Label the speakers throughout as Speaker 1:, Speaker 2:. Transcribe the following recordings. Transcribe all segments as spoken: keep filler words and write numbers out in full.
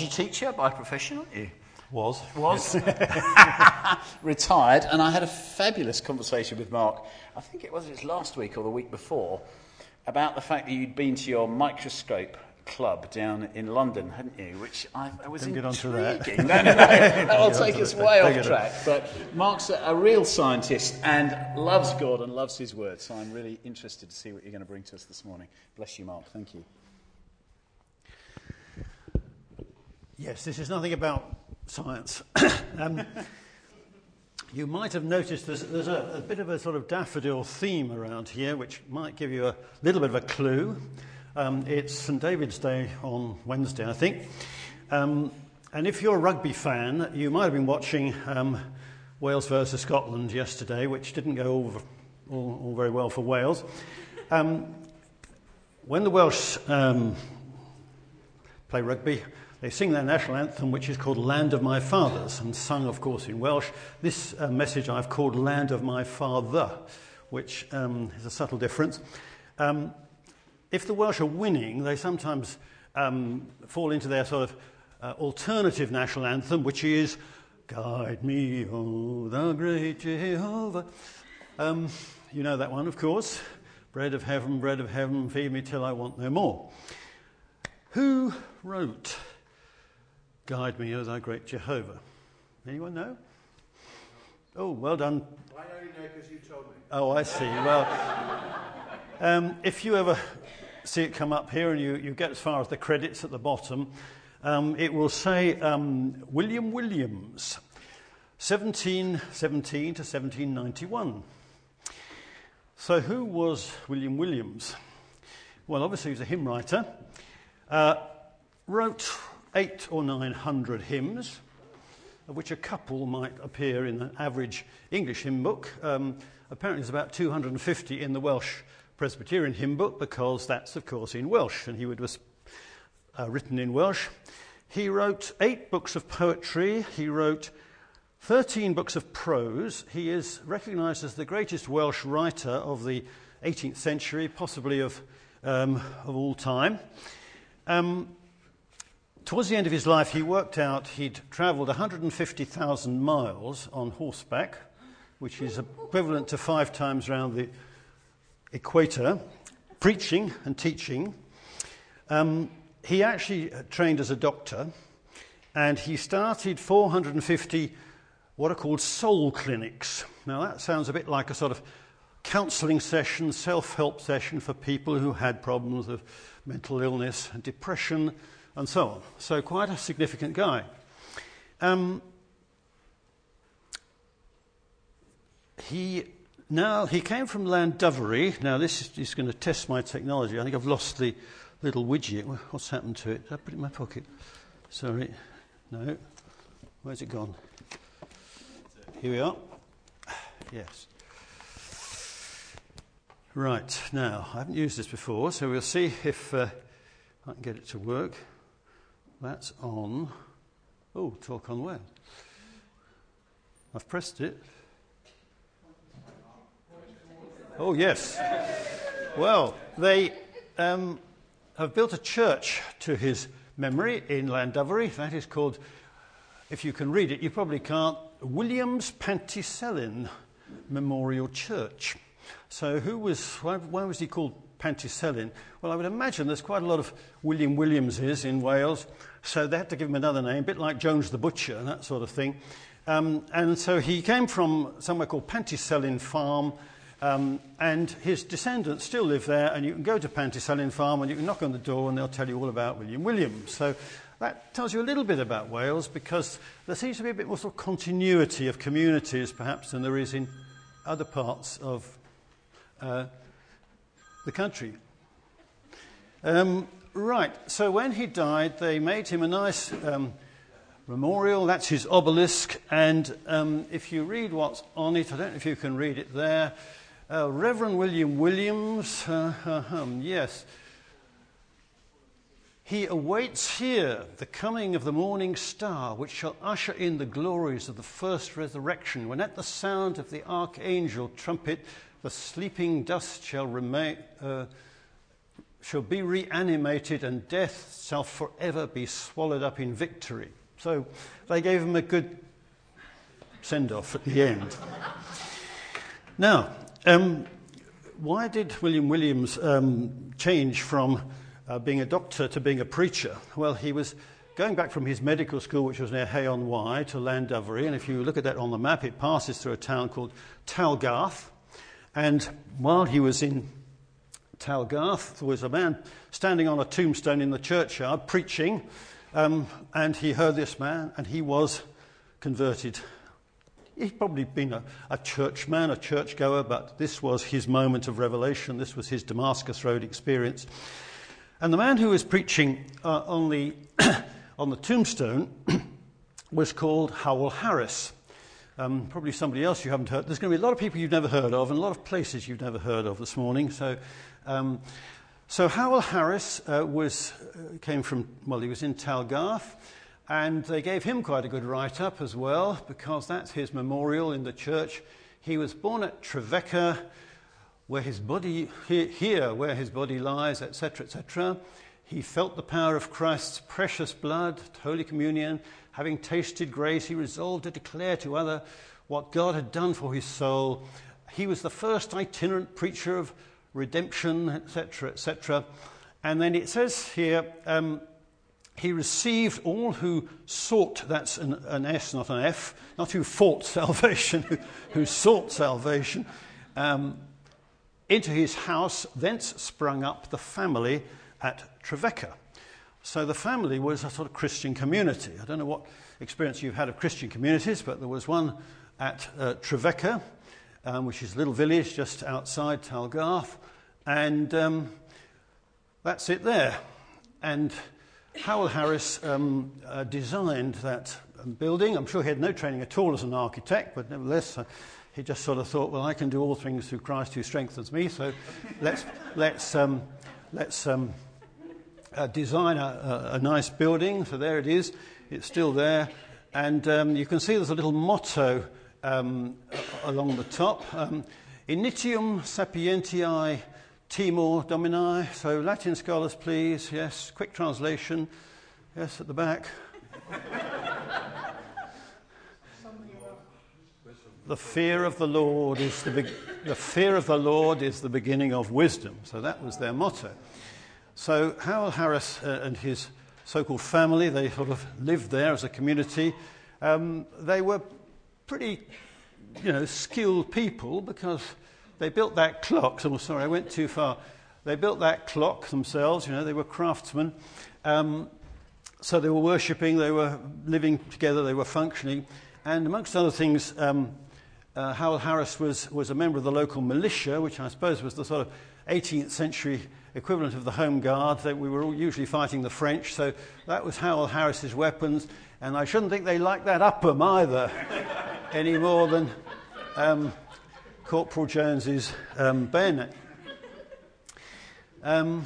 Speaker 1: biology teacher by profession, aren't you?
Speaker 2: Was.
Speaker 1: Was. Retired, and I had a fabulous conversation with Mark, I think it was it was last week or the week before, about the fact that you'd been to your microscope club down in London, hadn't you? Which I, I was
Speaker 2: Don't get onto
Speaker 1: intriguing.
Speaker 2: that.
Speaker 1: No, no, no. That'll take us
Speaker 2: that.
Speaker 1: way
Speaker 2: Don't
Speaker 1: off track. But Mark's a, a real scientist and loves God and loves his word, so I'm really interested to see what you're going to bring to us this morning. Bless you, Mark. Thank you.
Speaker 2: Yes, this is nothing about science. um, you might have noticed there's, there's a, a bit of a sort of daffodil theme around here, which might give you a little bit of a clue. Um, it's St David's Day on Wednesday, I think. Um, and if you're a rugby fan, you might have been watching um, Wales versus Scotland yesterday, which didn't go all, all, all very well for Wales. Um, when the Welsh um, play rugby, they sing their national anthem, which is called Land of My Fathers, and sung, of course, in Welsh. This uh, message I've called Land of My Father, which um, is a subtle difference. Um, if the Welsh are winning, they sometimes um, fall into their sort of uh, alternative national anthem, which is Guide me, O thou great Jehovah. Um, you know that one, of course. Bread of heaven, bread of heaven, feed me till I want no more. Who wrote Guide me, O thou great Jehovah? Anyone know? Oh, well done.
Speaker 3: I only know because you told me.
Speaker 2: Oh, I see. Well, um, if you ever see it come up here and you, you get as far as the credits at the bottom, um, it will say um, William Williams, seventeen seventeen to seventeen ninety-one. So who was William Williams? Well, obviously he was a hymn writer, uh, wrote eight or nine hundred hymns, of which a couple might appear in an average English hymn book. Um, apparently there's about two hundred fifty in the Welsh Presbyterian hymn book, because that's, of course, in Welsh, and he was uh, written in Welsh. He wrote eight books of poetry. He wrote thirteen books of prose. He is recognised as the greatest Welsh writer of the eighteenth century, possibly of, um, of all time. Um, Towards the end of his life, he worked out he'd travelled one hundred fifty thousand miles on horseback, which is equivalent to five times round the equator, preaching and teaching. Um, he actually trained as a doctor, and he started four hundred fifty what are called soul clinics. Now, that sounds a bit like a sort of counselling session, self-help session for people who had problems of mental illness and depression, and so on. So quite a significant guy. Um, he now he came from Llandovery. Now this is, is going to test my technology. I think I've lost the little widget. What's happened to it? Did I put it in my pocket? Sorry. No. Where's it gone? Here we are. Yes. Right. Now, I haven't used this before, so we'll see if uh, I can get it to work. That's on. Oh, Talk on Web. I've pressed it. Oh, yes. Well, they um, have built a church to his memory in Llandovery. That is called, if you can read it, you probably can't, Williams Pantycelyn Memorial Church. So who was, why, why was he called Pantycelyn? Well, I would imagine there's quite a lot of William Williamses in Wales, so they had to give him another name, a bit like Jones the Butcher and that sort of thing. Um, and so he came from somewhere called Pantycelyn Farm, um, and his descendants still live there, and you can go to Pantycelyn Farm and you can knock on the door and they'll tell you all about William Williams. So that tells you a little bit about Wales, because there seems to be a bit more sort of continuity of communities perhaps than there is in other parts of uh, the country. Um, right, so when he died, they made him a nice um, memorial. That's his obelisk, and um, if you read what's on it, I don't know if you can read it there, uh, Reverend William Williams, uh, uh, um, yes, he awaits here the coming of the morning star, which shall usher in the glories of the first resurrection, when at the sound of the archangel trumpet, the sleeping dust shall remain, uh, shall be reanimated, and death shall forever be swallowed up in victory. So they gave him a good send-off at the end. Now, um, why did William Williams um, change from uh, being a doctor to being a preacher? Well, he was going back from his medical school, which was near Hay-on-Wye, to Llandovery, and if you look at that on the map, it passes through a town called Talgarth. And while he was in Talgarth, there was a man standing on a tombstone in the churchyard preaching, um, and he heard this man, and he was converted. He'd probably been a, a churchman, a churchgoer, but this was his moment of revelation. This was his Damascus Road experience. And the man who was preaching uh, on the on the tombstone was called Howell Harris. Um, probably somebody else you haven't heard. There's going to be a lot of people you've never heard of and a lot of places you've never heard of this morning. So um, so Howell Harris uh, was uh, came from, well, he was in Talgarth, and they gave him quite a good write-up as well, because that's his memorial in the church. He was born at Trevecca, where his body, here, here where his body lies, et cetera, et cetera. He felt the power of Christ's precious blood, Holy Communion. Having tasted grace, he resolved to declare to others what God had done for his soul. He was the first itinerant preacher of redemption, et cetera, et cetera. And then it says here, um, he received all who sought, that's an, an S, not an F, not who fought salvation, who, who sought salvation, um, into his house. Thence sprung up the family at Trevecca. So the family was a sort of Christian community. I don't know what experience you've had of Christian communities, but there was one at uh, Trevecca, um, which is a little village just outside Talgarth, and um, that's it there. And Howell Harris um, uh, designed that um, building. I'm sure he had no training at all as an architect, but nevertheless, uh, he just sort of thought, well, I can do all things through Christ who strengthens me, so let's let's um, let's um, uh, design a, a, a nice building. So there it is. It's still there. And um, you can see there's a little motto um, along the top. Um, Initium sapientiae timor domini. So Latin scholars, please. Yes, quick translation. Yes, at the back. The fear of the Lord is the be- the fear of the Lord is the beginning of wisdom. So that was their motto. So Howell Harris uh, and his so-called family, they sort of lived there as a community. Um, they were pretty, you know, skilled people, because they built that clock. So, sorry, I went too far. They built that clock themselves. You know, they were craftsmen. Um, so they were worshipping, they were living together, they were functioning. And amongst other things, um, uh, Howell Harris was, was a member of the local militia, which I suppose was the sort of eighteenth century equivalent of the Home Guard. That we were all usually fighting the French, so that was Howell Harris's weapons. And I shouldn't think they liked that Upham either, any more than um, Corporal Jones's um, bayonet. Um,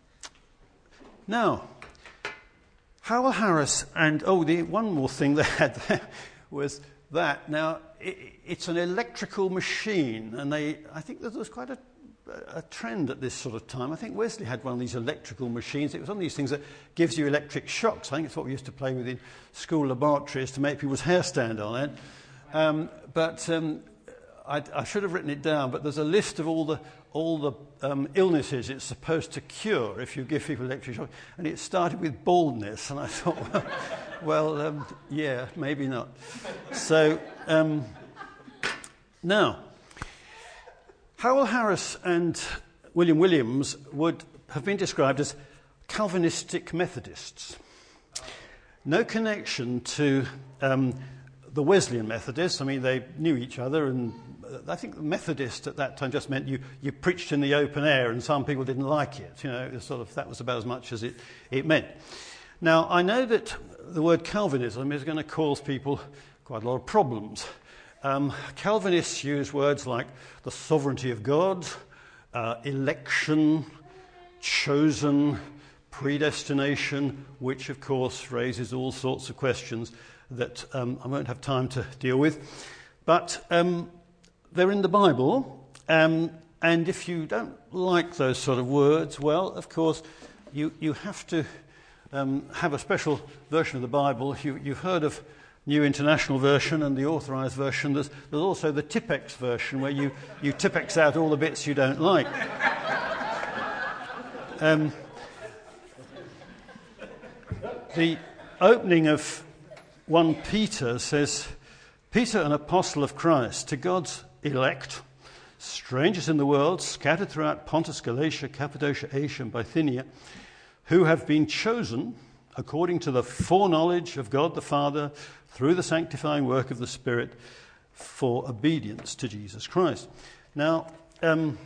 Speaker 2: now, Howell Harris, and oh, the one more thing they had there was that. Now, it, it's an electrical machine, and they, I think that there was quite a, a trend at this sort of time. I think Wesley had one of these electrical machines. It was one of these things that gives you electric shocks. I think it's what we used to play with in school laboratories to make people's hair stand on it. Um, but um, I, I should have written it down, but there's a list of all the all the um, illnesses it's supposed to cure if you give people electric shock. And it started with baldness, and I thought, well, well um, yeah, maybe not. So, um, now, Howell Harris and William Williams would have been described as Calvinistic Methodists. No connection to um, the Wesleyan Methodists. I mean, they knew each other, and I think Methodist at that time just meant you, you preached in the open air, and some people didn't like it. You know, it was sort of, that was about as much as it, it meant. Now, I know that the word Calvinism is going to cause people quite a lot of problems. Um, Calvinists use words like the sovereignty of God, uh, election, chosen, predestination, which, of course, raises all sorts of questions that um, I won't have time to deal with. But um, they're in the Bible, um, and if you don't like those sort of words, well, of course, you, you have to um, have a special version of the Bible. You, you've heard of New International Version and the Authorized Version. There's, there's also the Tippex version, where you, you Tippex out all the bits you don't like. um, the opening of First Peter says, Peter, an apostle of Christ, to God's elect, strangers in the world, scattered throughout Pontus, Galatia, Cappadocia, Asia, and Bithynia, who have been chosen according to the foreknowledge of God the Father through the sanctifying work of the Spirit for obedience to Jesus Christ. Now, um,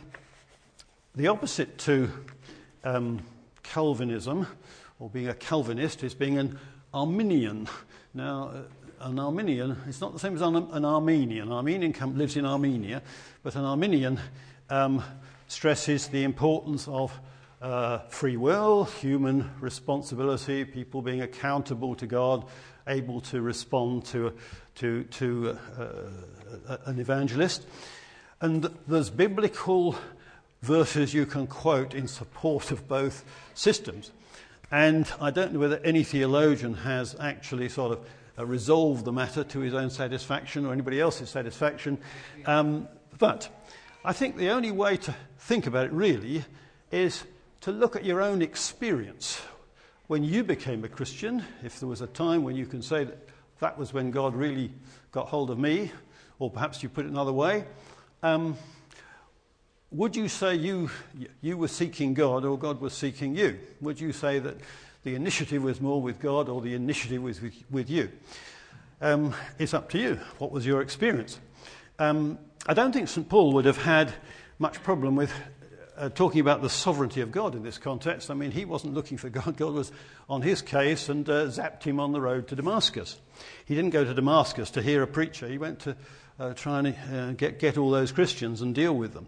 Speaker 2: the opposite to um, Calvinism, or being a Calvinist, is being an Arminian. Now, uh, an Arminian, it's not the same as an, an Armenian. Armenian lives in Armenia, but an Arminian um, stresses the importance of uh, free will, human responsibility, people being accountable to God, able to respond to, to, to uh, an evangelist. And there's biblical verses you can quote in support of both systems. And I don't know whether any theologian has actually sort of uh, resolved the matter to his own satisfaction or anybody else's satisfaction. Um, but I think the only way to think about it really is to look at your own experience. When you became a Christian, if there was a time when you can say that that was when God really got hold of me, or perhaps you put it another way, um, would you say you you were seeking God or God was seeking you? Would you say that the initiative was more with God or the initiative was with, with you? Um, it's up to you. What was your experience? Um, I don't think Saint Paul would have had much problem with uh, talking about the sovereignty of God in this context. I mean, he wasn't looking for God. God was on his case and uh, zapped him on the road to Damascus. He didn't go to Damascus to hear a preacher. He went to uh, try and uh, get, get all those Christians and deal with them.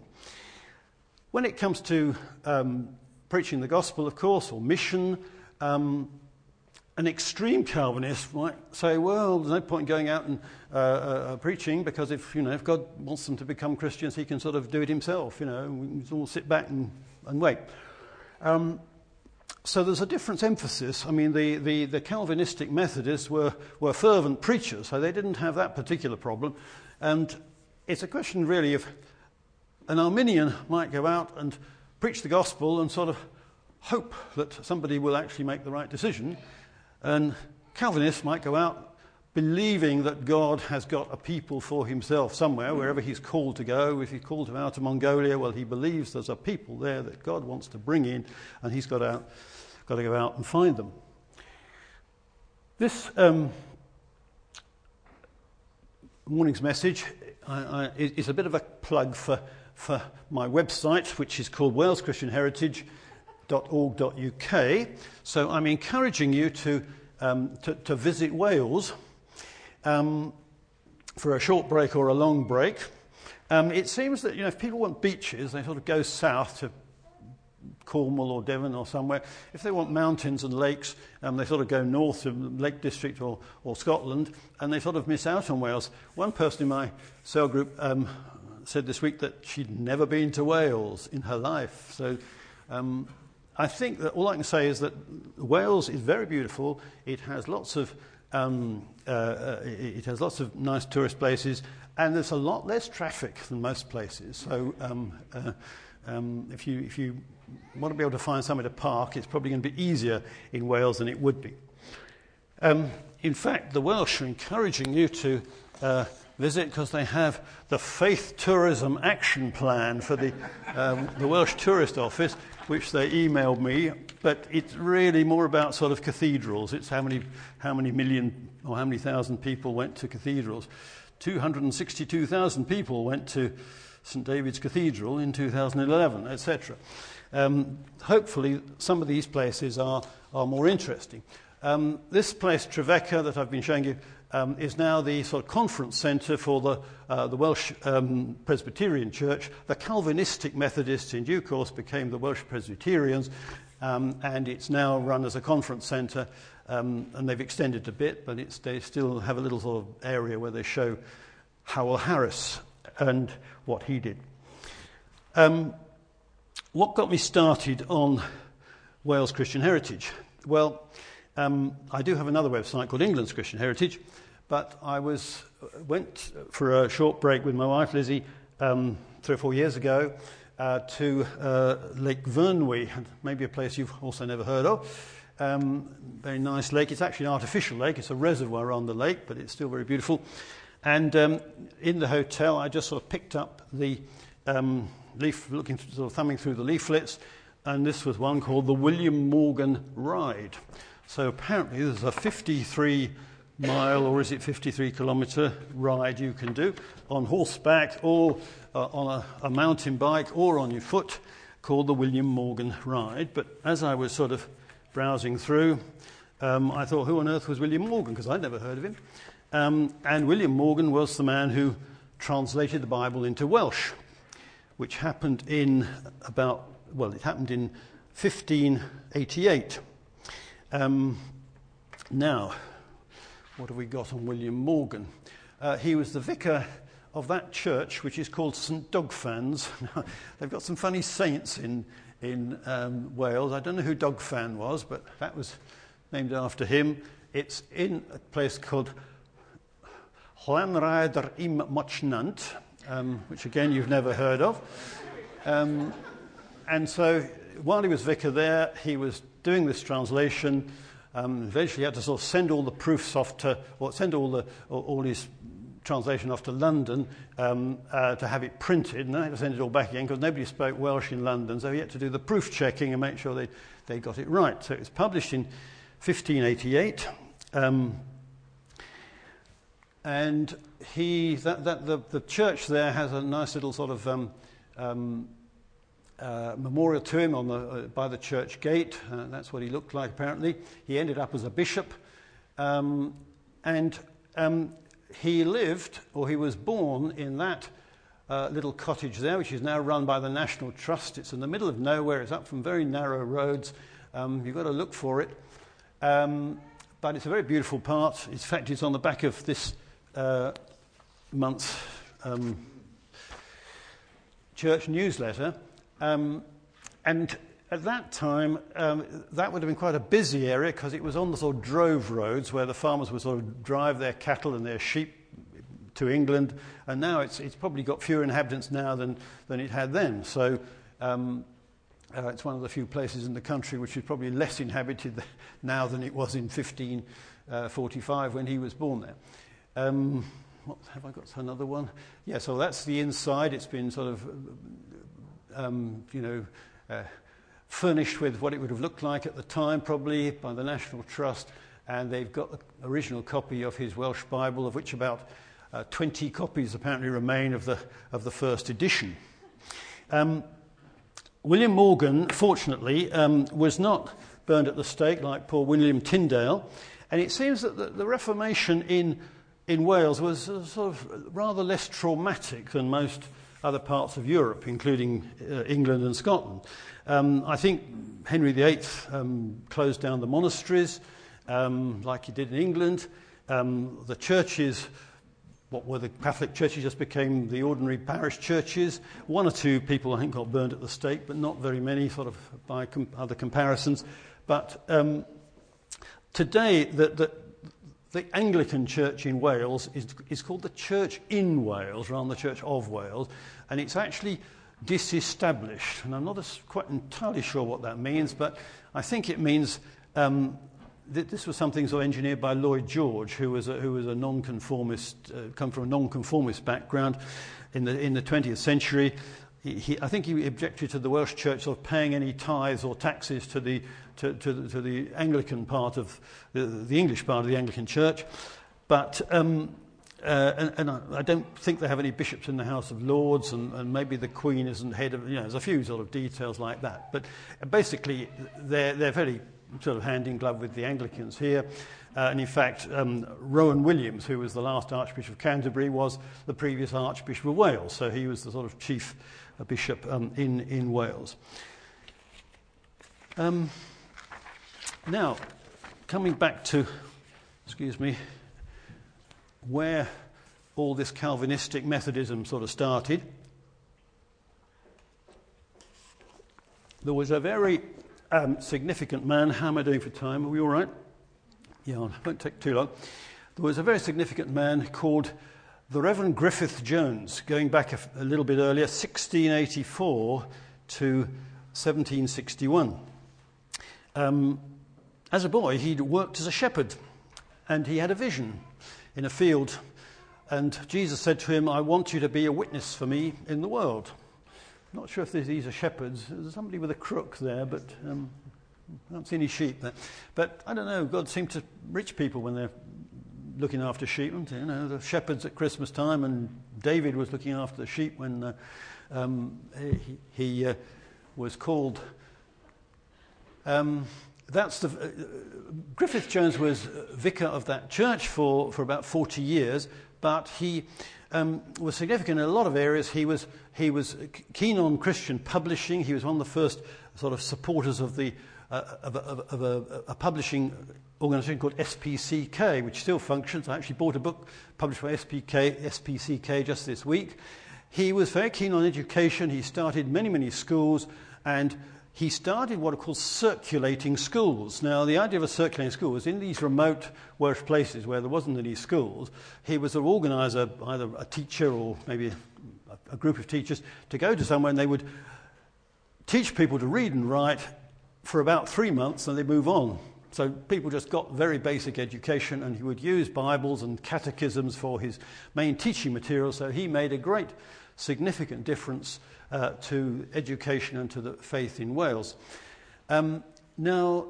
Speaker 2: When it comes to um, preaching the gospel, of course, or mission, um, an extreme Calvinist might say, well, there's no point in going out and uh, uh, preaching, because if, you know, if God wants them to become Christians, he can sort of do it himself, you know, we can all sit back and, and wait. Um, so there's a different emphasis. I mean, the, the, the Calvinistic Methodists were, were fervent preachers, so they didn't have that particular problem. And it's a question really of an Arminian might go out and preach the gospel and sort of hope that somebody will actually make the right decision. And Calvinists might go out believing that God has got a people for himself somewhere, wherever he's called to go. If he's called to out to Mongolia, well, he believes there's a people there that God wants to bring in, and he's got, out, got to go out and find them. This um, morning's message I, I, is a bit of a plug for for my website, which is called wales christian heritage dot org dot u k. So I'm encouraging you to um, to, to visit Wales um, for a short break or a long break. Um, it seems that, you know, if people want beaches, they sort of go south to Cornwall or Devon or somewhere. If they want mountains and lakes, um, they sort of go north to the Lake District or, or Scotland, and they sort of miss out on Wales. One person in my cell group um, said this week that she'd never been to Wales in her life. So um, I think that all I can say is that Wales is very beautiful. It has lots of um, uh, it has lots of nice tourist places, and there's a lot less traffic than most places. So um, uh, um, if you if you want to be able to find somewhere to park, it's probably going to be easier in Wales than it would be. Um, in fact, the Welsh are encouraging you to uh, visit, because they have the Faith Tourism Action Plan for the, um, the Welsh Tourist Office, which they emailed me, but it's really more about sort of cathedrals. It's how many, how many million or how many thousand people went to cathedrals. two hundred sixty-two thousand people went to Saint David's Cathedral in two thousand eleven, et cetera. Um, hopefully some of these places are, are more interesting. Um, this place, Trevecca, that I've been showing you, Um, is now the sort of conference centre for the, uh, the Welsh um, Presbyterian Church. The Calvinistic Methodists in due course became the Welsh Presbyterians, um, and it's now run as a conference centre, um, and they've extended a bit, but it's, they still have a little sort of area where they show Howell Harris and what he did. Um, what got me started on Wales Christian Heritage? Well, um, I do have another website called England's Christian Heritage, but I was went for a short break with my wife Lizzie um, three or four years ago uh, to uh, Lake Vyrnwy, maybe a place you've also never heard of. Um, very nice lake. It's actually an artificial lake. It's a reservoir on the lake, but it's still very beautiful. And um, in the hotel, I just sort of picked up the um, leaf, looking, sort of thumbing through the leaflets, and this was one called the William Morgan Ride. So apparently there's a fifty-three mile, or is it fifty-three kilometre ride you can do on horseback, or uh, on a, a mountain bike, or on your foot, called the William Morgan Ride. But as I was sort of browsing through, um, I thought, who on earth was William Morgan? Because I'd never heard of him. Um, and William Morgan was the man who translated the Bible into Welsh, which happened in about, well, it happened in fifteen eighty-eight. Um, now, what have we got on William Morgan? Uh, he was the vicar of that church, which is called Saint Dogfans. They've got some funny saints in in um, Wales. I don't know who Dogfan was, but that was named after him. It's in a place called Llanrhaeadr im Mochnant, um, which again you've never heard of. Um, and so while he was vicar there, he was doing this translation. Um, eventually he had to sort of send all the proofs off to, or send all the all, all his translation off to London um, uh, to have it printed, and then I had to send it all back again because nobody spoke Welsh in London, so he had to do the proof checking and make sure they, they got it right. So it was published in fifteen eighty-eight, um, and he that, that the, the church there has a nice little sort of um, um, uh, memorial to him on the uh, by the church gate. Uh, that's what he looked like apparently. He ended up as a bishop, um, and um, he lived, or he was born, in that uh, little cottage there, which is now run by the National Trust. It's in the middle of nowhere. It's up from very narrow roads. Um, you've got to look for it. Um, but it's a very beautiful part. In fact, it's on the back of this uh, month's um, church newsletter. Um, and at that time, um, that would have been quite a busy area because it was on the sort of drove roads where the farmers would sort of drive their cattle and their sheep to England. And now it's it's probably got fewer inhabitants now than, than it had then. So um, uh, it's one of the few places in the country which is probably less inhabited now than it was in fifteen forty-five when he was born there. Um, what, have I got another one? Yeah, so that's the inside. It's been sort of, um, you know... Uh, furnished with what it would have looked like at the time, probably by the National Trust, and they've got the original copy of his Welsh Bible, of which about uh, twenty copies apparently remain of the of the first edition. Um, William Morgan, fortunately, um, was not burned at the stake like poor William Tyndale, and it seems that the, the Reformation in in Wales was uh, sort of rather less traumatic than most other parts of Europe, including uh, England and Scotland. Um, I think Henry the Eighth um, closed down the monasteries, um, like he did in England. Um, the churches, what were the Catholic churches, just became the ordinary parish churches. One or two people, I think, got burned at the stake, but not very many, sort of by com- other comparisons. But um, today, the, the, the Anglican Church in Wales is, is called the Church in Wales, rather than the Church of Wales, and it's actually disestablished, and I'm not as quite entirely sure what that means, but I think it means um, that this was something sort of engineered by Lloyd George, who was a, who was a non-conformist, uh, come from a non-conformist background in the in the twentieth century. He, he, I think he objected to the Welsh Church sort of paying any tithes or taxes to the to, to, the, to the Anglican part of the, the English part of the Anglican Church, but. Um, Uh, and and I, I don't think they have any bishops in the House of Lords, and, and maybe the Queen isn't head of, you know, there's a few sort of details like that. But basically, they're, they're very sort of hand in glove with the Anglicans here. Uh, and in fact, um, Rowan Williams, who was the last Archbishop of Canterbury, was the previous Archbishop of Wales. So he was the sort of chief uh, bishop um, in, in Wales. Um, now, coming back to, excuse me, where all this Calvinistic Methodism sort of started. there was a very um, significant man. How am I doing for time? Are we all right? Yeah, it won't take too long. There was a very significant man called the Reverend Griffith Jones, going back a, a little bit earlier, sixteen eighty-four to seventeen sixty-one. Um, as a boy, he'd worked as a shepherd, and he had a vision in a field. And Jesus said to him, I want you to be a witness for me in the world. Not sure if these are shepherds. There's somebody with a crook there, but um, I don't see any sheep there. But I don't know, God seemed to reach people when they're looking after sheep. You know, the shepherds at Christmas time, and David was looking after the sheep when uh, um, he, he uh, was called. Um, that's the uh, Griffith Jones was vicar of that church for, for about forty years, but he um, was significant in a lot of areas. He was he was keen on Christian publishing. He was one of the first sort of supporters of the uh, of, a, of a, a publishing organisation called S P C K, which still functions. I actually bought a book published by S P K, S P C K just this week. He was very keen on education. He started many, many schools, and he started what are called circulating schools. Now, the idea of a circulating school was in these remote Welsh places where there wasn't any schools, he was an organiser, either a teacher or maybe a, a group of teachers, to go to somewhere and they would teach people to read and write for about three months and they move on. So people just got very basic education, and he would use Bibles and catechisms for his main teaching material. So he made a great, significant difference uh, to education and to the faith in Wales. Um, now,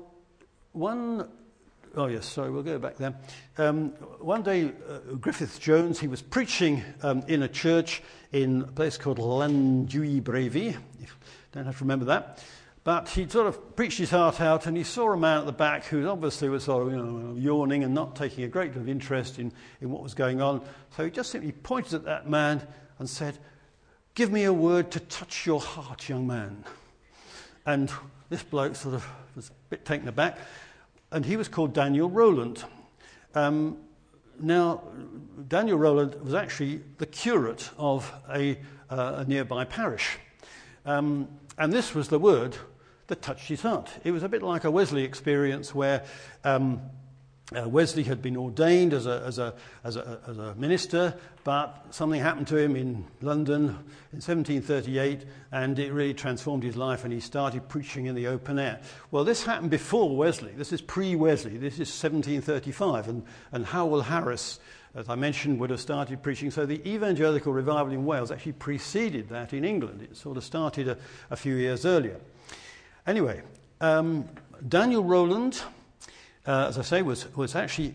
Speaker 2: one... Oh, yes, sorry, we'll go back there. Um, one day, uh, Griffith Jones, he was preaching um, in a church in a place called Llandewi Brefi. Don't have to remember that. But he sort of preached his heart out, and he saw a man at the back who obviously was sort of, you know, yawning and not taking a great deal of interest in, in what was going on. So he just simply pointed at that man and said, "Give me a word to touch your heart, young man." And this bloke sort of was a bit taken aback, and he was called Daniel Rowland. Um, now, Daniel Rowland was actually the curate of a, uh, a nearby parish. Um, and this was the word that touched his heart. It was a bit like a Wesley experience where um, uh, Wesley had been ordained as a, as, a, as, a, as a minister, but something happened to him in London in seventeen thirty-eight, and it really transformed his life, and he started preaching in the open air. Well, this happened before Wesley. This is pre-Wesley. This is seventeen thirty-five, and, and Howell Harris, as I mentioned, would have started preaching. So the evangelical revival in Wales actually preceded that in England. It sort of started a, a few years earlier. Anyway, um, Daniel Rowland, uh, as I say, was was actually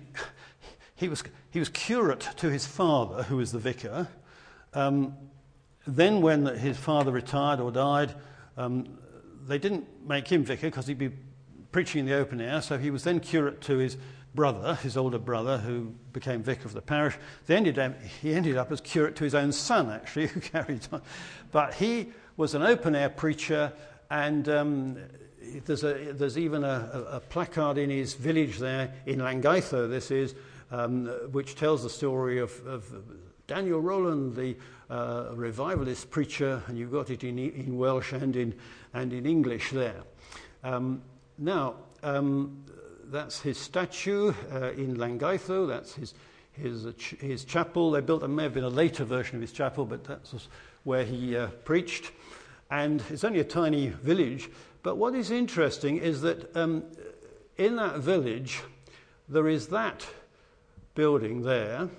Speaker 2: he was he was curate to his father, who was the vicar. Um, then, when his father retired or died, um, they didn't make him vicar because he'd be preaching in the open air. So he was then curate to his brother, his older brother, who became vicar of the parish. They ended up, he ended up as curate to his own son, actually, who carried on. But he was an open-air preacher, and um, there's, a, there's even a, a placard in his village there, in Llangollen, this is, um, which tells the story of, of Daniel Rowland, the uh, revivalist preacher, and you've got it in, in Welsh and in, and in English there. Um, now, um, that's his statue uh, in Llangollen. That's his his uh, ch- his chapel. They built. There may have been a later version of his chapel, but that's where he uh, preached. And it's only a tiny village. But what is interesting is that um, in that village there is that building there,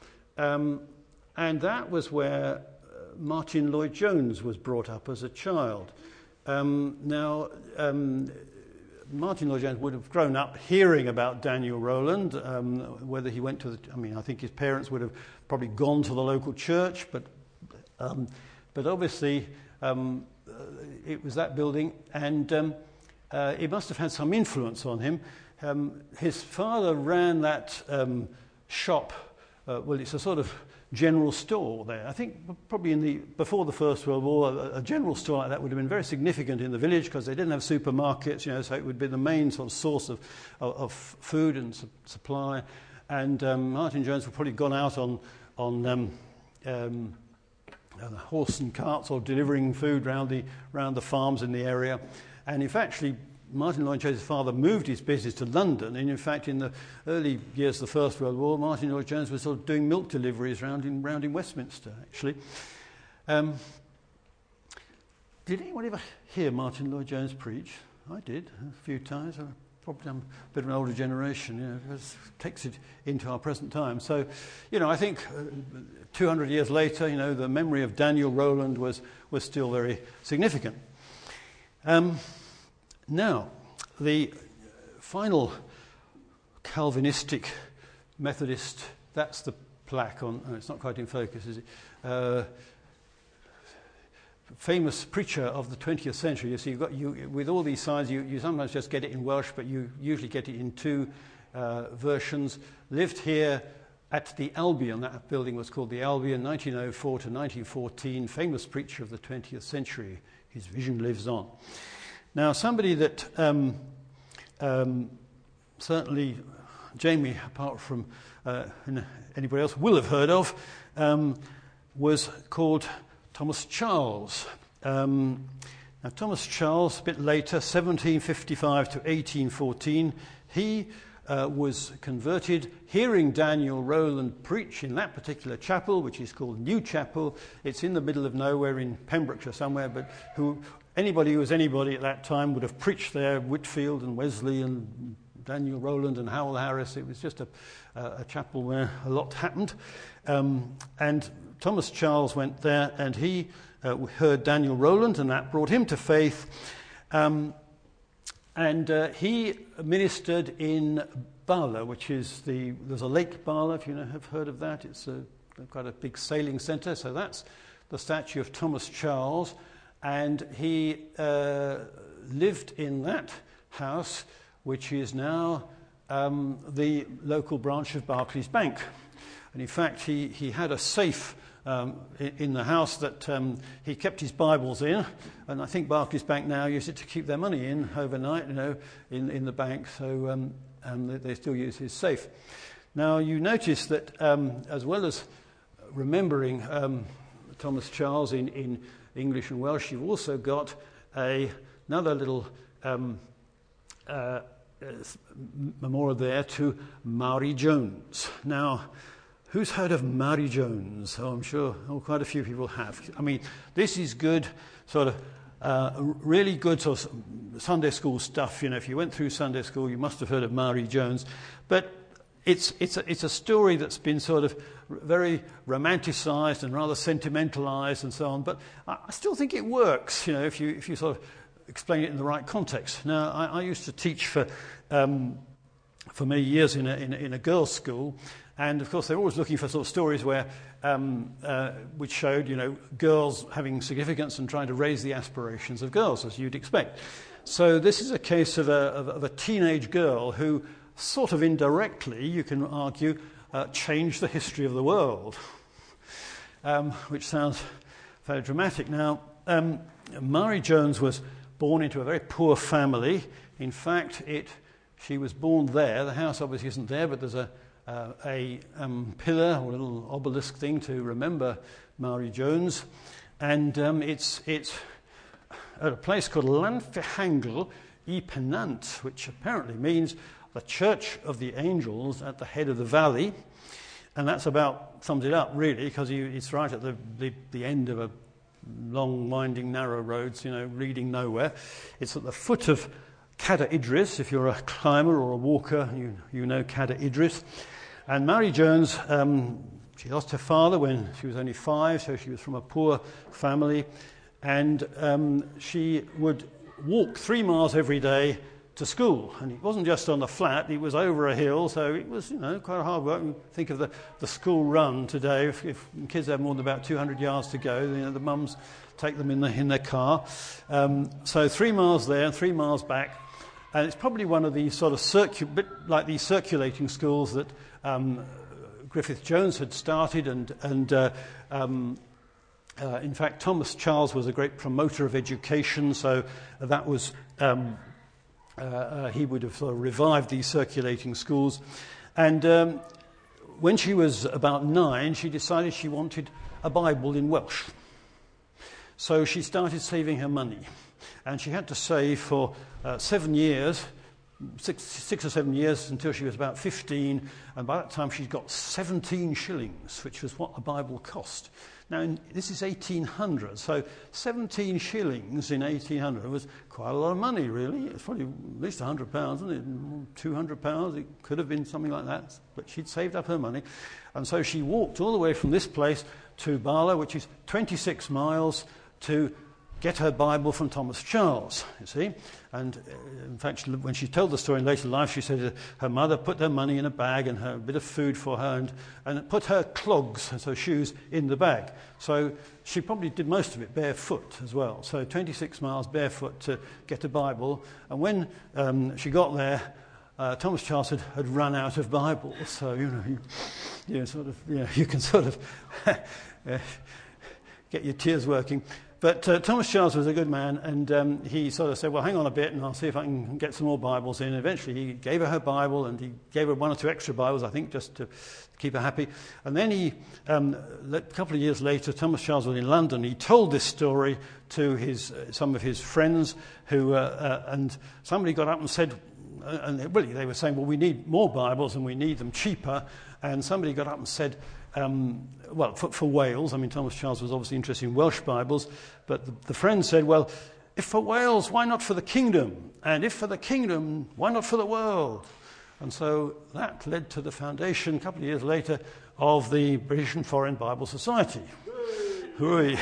Speaker 2: um, and that was where Martin Lloyd-Jones was brought up as a child. Um, now. Um, Martin Lloyd-Jones would have grown up hearing about Daniel Rowland, um, whether he went to the... I mean, I think his parents would have probably gone to the local church, but um, but obviously um, it was that building, and um, uh, it must have had some influence on him. Um, his father ran that um, shop. Uh, well, it's a sort of general store there. I think probably in the before the First World War, a, a general store like that would have been very significant in the village because they didn't have supermarkets, you know, so it would be the main sort of source of, of, of food and su- supply. And um, Martin Jones would probably gone out on on um, um, uh, horse and carts or delivering food round the round the farms in the area. And if actually Martin Lloyd-Jones' father moved his business to London, and in fact in the early years of the First World War, Martin Lloyd-Jones was sort of doing milk deliveries round in, round in Westminster, actually. Um, did anyone ever hear Martin Lloyd-Jones preach? I did, a few times. I'm probably I'm a bit of an older generation, you know, because it takes it into our present time. So, you know, I think uh, two hundred years later, you know, the memory of Daniel Rowland was, was still very significant. Um, now, the final Calvinistic Methodist, that's the plaque on, oh, it's not quite in focus, is it? Uh, famous preacher of the twentieth century. You see, you've got, you, with all these signs, you, you sometimes just get it in Welsh, but you usually get it in two uh, versions. Lived here at the Albion, that building was called the Albion, nineteen oh four to nineteen fourteen, famous preacher of the twentieth century. His vision lives on. Now, somebody that um, um, certainly Jamie, apart from uh, anybody else, will have heard of, um, was called Thomas Charles. Um, now, Thomas Charles, a bit later, seventeen fifty-five to eighteen fourteen, he uh, was converted, hearing Daniel Rowland preach in that particular chapel, which is called New Chapel. It's in the middle of nowhere in Pembrokeshire somewhere, but who anybody who was anybody at that time would have preached there, Whitfield and Wesley and Daniel Rowland and Howell Harris. It was just a, a chapel where a lot happened. Um, and Thomas Charles went there, and he uh, heard Daniel Rowland, and that brought him to faith. Um, and uh, he ministered in Bala, which is the, there's a Lake Bala, if you know, have heard of that. It's a, quite a big sailing centre. So that's the statue of Thomas Charles. And he uh, lived in that house, which is now um, the local branch of Barclays Bank. And in fact, he, he had a safe um, in, in the house that um, he kept his Bibles in, and I think Barclays Bank now use it to keep their money in overnight, you know, in, in the bank, so um, and they, they still use his safe. Now, you notice that um, as well as remembering um, Thomas Charles in, in English and Welsh, you've also got a, another little um, uh, memorial there to Mary Jones. Now, who's heard of Mary Jones? Oh, I'm sure oh, quite a few people have. I mean, this is good, sort of, uh, really good sort of Sunday school stuff. You know, if you went through Sunday school, you must have heard of Mary Jones. But it's it's a, it's a story that's been sort of very romanticised and rather sentimentalised and so on. But I still think it works. You know, if you if you sort of explain it in the right context. Now, I, I used to teach for um, for many years in a, in a in a girls' school. And, of course, they're always looking for sort of stories where, um, uh, which showed, you know, girls having significance and trying to raise the aspirations of girls, as you'd expect. So this is a case of a, of, of a teenage girl who sort of indirectly, you can argue, uh, changed the history of the world, um, which sounds very dramatic. Now, um, Mary Jones was born into a very poor family. In fact, it she was born there. The house obviously isn't there, but there's a Uh, a um, pillar or a little obelisk thing to remember Mary Jones, and um, it's it's at a place called Llanfihangel y Pennant, which apparently means the Church of the Angels at the head of the valley, and that's about sums it up really, because it's right at the, the the end of a long, winding, narrow roads, you know, leading nowhere. It's at the foot of Cadair Idris. If you're a climber or a walker, you you know Cadair Idris. And Mary Jones, um, she lost her father when she was only five, so she was from a poor family, and um, she would walk three miles every day to school. And it wasn't just on the flat, it was over a hill, so it was, you know, quite a hard work. Think of the, the school run today. If, if kids have more than about two hundred yards to go, you know, the mums take them in, the, in their car. Um, so three miles there, three miles back. And it's probably one of these sort of circu- bit like these circulating schools that um, Griffith Jones had started, and and uh, um, uh, in fact Thomas Charles was a great promoter of education, so that was um, uh, uh, he would have sort of revived these circulating schools. And um, when she was about nine, she decided she wanted a Bible in Welsh, so she started saving her money. And she had to save for uh, seven years, six, six or seven years until she was about fifteen. And by that time she'd got seventeen shillings, which was what a Bible cost. Now, in, this is eighteen hundred, so seventeen shillings in eighteen hundred was quite a lot of money, really. It's probably at least one hundred pounds, isn't it? two hundred pounds, it could have been something like that. But she'd saved up her money. And so she walked all the way from this place to Bala, which is twenty-six miles, to get her Bible from Thomas Charles, you see. And uh, in fact, when she told the story in later life, she said uh, her mother put her money in a bag and her, a bit of food for her, and, and put her clogs, and so shoes, in the bag. So she probably did most of it barefoot as well. So twenty-six miles barefoot to get a Bible. And when um, she got there, uh, Thomas Charles had, had run out of Bibles. So, you know, you, you know, sort of, you know, you can sort of uh, get your tears working. But uh, Thomas Charles was a good man, and um, he sort of said, well, hang on a bit, and I'll see if I can get some more Bibles in. Eventually, he gave her her Bible, and he gave her one or two extra Bibles, I think, just to keep her happy. And then he, um, a couple of years later, Thomas Charles was in London. He told this story to his uh, some of his friends, who uh, uh, and somebody got up and said, uh, and really they were saying, well, we need more Bibles, and we need them cheaper. And somebody got up and said, Um, well, for, for Wales, I mean, Thomas Charles was obviously interested in Welsh Bibles, but the, the friend said, well, if for Wales, why not for the kingdom? And if for the kingdom, why not for the world? And so that led to the foundation, a couple of years later, of the British and Foreign Bible Society. Hooray!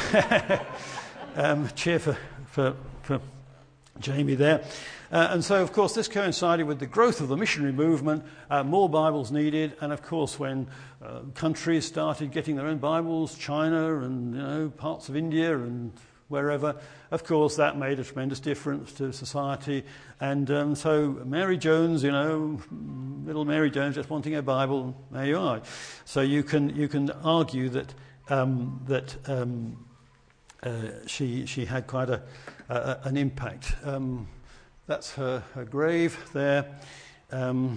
Speaker 2: um, cheer for, for, for Jamie there. Uh, and so, of course, this coincided with the growth of the missionary movement, uh, more Bibles needed, and, of course, when uh, countries started getting their own Bibles, China and, you know, parts of India and wherever, of course, that made a tremendous difference to society. And um, so Mary Jones, you know, little Mary Jones just wanting a Bible, there you are. So you can you can argue that um, that um, uh, she she had quite a, a an impact. Um, That's her, her grave there. Um,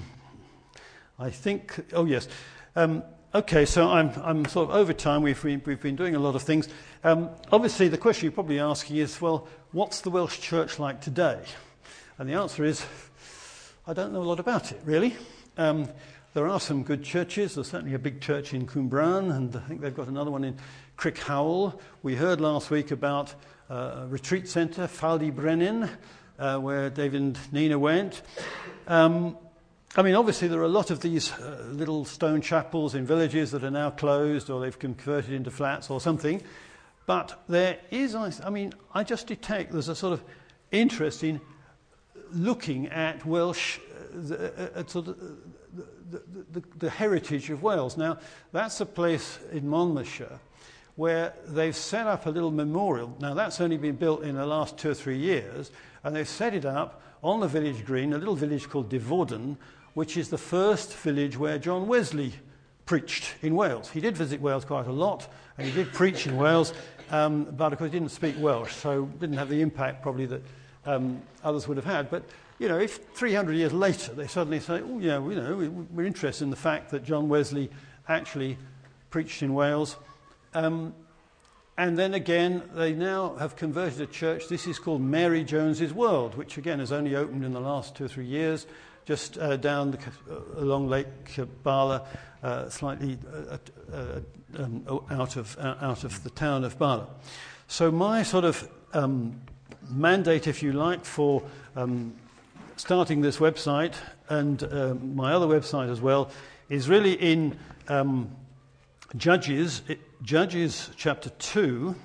Speaker 2: I think, oh yes. Um, okay, so I'm I'm sort of over time. We've been, we've been doing a lot of things. Um, obviously, the question you're probably asking is, well, what's the Welsh Church like today? And the answer is, I don't know a lot about it, really. Um, there are some good churches. There's certainly a big church in Cwmbran, and I think they've got another one in Crickhowell. We heard last week about uh, a retreat centre, Faldy Brenin, Uh, where David and Nina went. Um, I mean, obviously there are a lot of these uh, little stone chapels in villages that are now closed, or they've converted into flats or something. But there is, I mean, I just detect there's a sort of interest in looking at Welsh, uh, the, uh, at sort of the, the, the, the heritage of Wales. Now, that's a place in Monmouthshire where they've set up a little memorial. Now, that's only been built in the last two or three years, and they've set it up on the village green, a little village called Devorden, which is the first village where John Wesley preached in Wales. He did visit Wales quite a lot, and he did preach in Wales, um, but of course he didn't speak Welsh, so didn't have the impact probably that um, others would have had. But, you know, if three hundred years later they suddenly say, oh, yeah, you know, we're interested in the fact that John Wesley actually preached in Wales. Um, and then again, they now have converted a church. This is called Mary Jones's World, which again has only opened in the last two or three years, just uh, down the, uh, along Lake Bala, uh, slightly uh, uh, um, out of uh, out of the town of Bala. So my sort of um, mandate, if you like, for um, starting this website and uh, my other website as well, is really in um, Judges. It, Judges chapter two,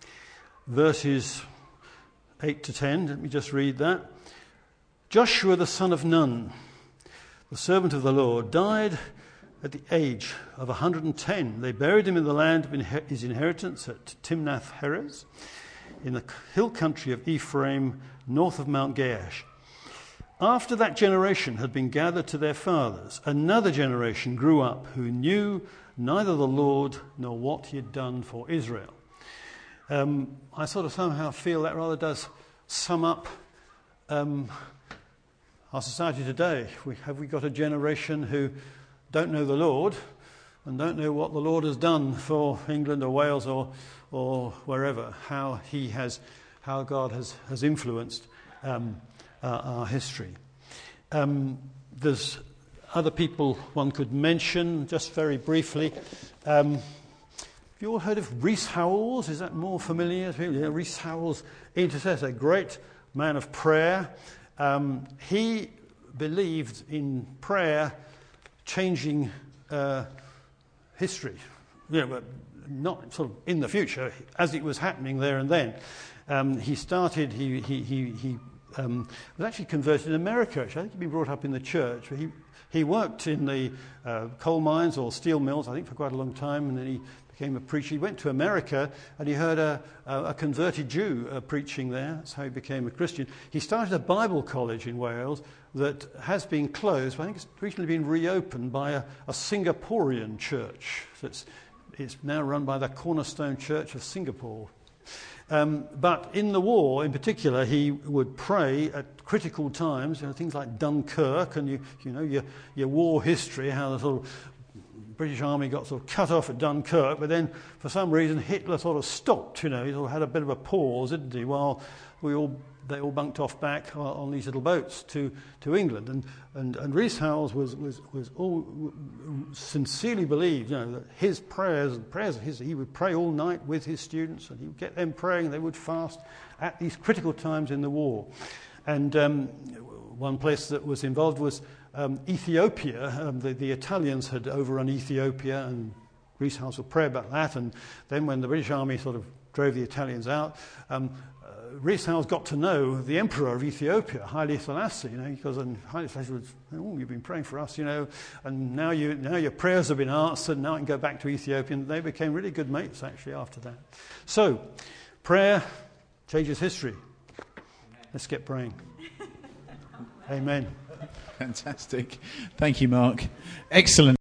Speaker 2: verses eight to ten. Let me just read that. Joshua the son of Nun, the servant of the Lord, died at the age of one hundred ten. They buried him in the land of his inheritance at Timnath-Heres, in the hill country of Ephraim, north of Mount Gaash. After that generation had been gathered to their fathers, another generation grew up who knew neither the Lord nor what he had done for Israel. Um, I sort of somehow feel that rather does sum up um, our society today. We, have we got a generation who don't know the Lord and don't know what the Lord has done for England or Wales or or wherever, how he has how God has, has influenced um, our, our history. Um, there's other people one could mention, just very briefly. Um, have you all heard of Rees Howells? Is that more familiar? Yeah, Rees Howells, intercessor, a great man of prayer. Um, he believed in prayer changing uh, history, you know, but not sort of in the future, as it was happening there and then. Um, he started, he, he, he, he um, was actually converted in America. Actually. I think he'd been brought up in the church. He, he worked in the uh, coal mines or steel mills, I think, for quite a long time, and then he became a preacher. He went to America and he heard a, a, a converted Jew uh, preaching there. That's how he became a Christian. He started a Bible college in Wales that has been closed, but I think it's recently been reopened by a, a Singaporean church. So it's, it's now run by the Cornerstone Church of Singapore. Um, but in the war, in particular, he would pray at critical times, you know, things like Dunkirk, and you, you know your, your war history, how the sort of British army got sort of cut off at Dunkirk, but then for some reason Hitler sort of stopped. You know, he sort of had a bit of a pause, didn't he? While we all they all bunked off back on these little boats to, to England, and and and Rees Howells was was was all sincerely believed, you know, that his prayers and prayers his he would pray all night with his students, and he would get them praying. They would fast at these critical times in the war, and um, one place that was involved was um, Ethiopia. Um, the, the Italians had overrun Ethiopia, and Rees Howells would pray about that. And then when the British army sort of drove the Italians out, um, Rees Howells got to know the emperor of Ethiopia, Haile Selassie, you know, because and Haile Selassie was, oh, you've been praying for us, you know, and now you now your prayers have been answered. Now I can go back to Ethiopia. And they became really good mates actually after that. So, prayer changes history. Let's get praying. Amen.
Speaker 4: Fantastic. Thank you, Mark. Excellent.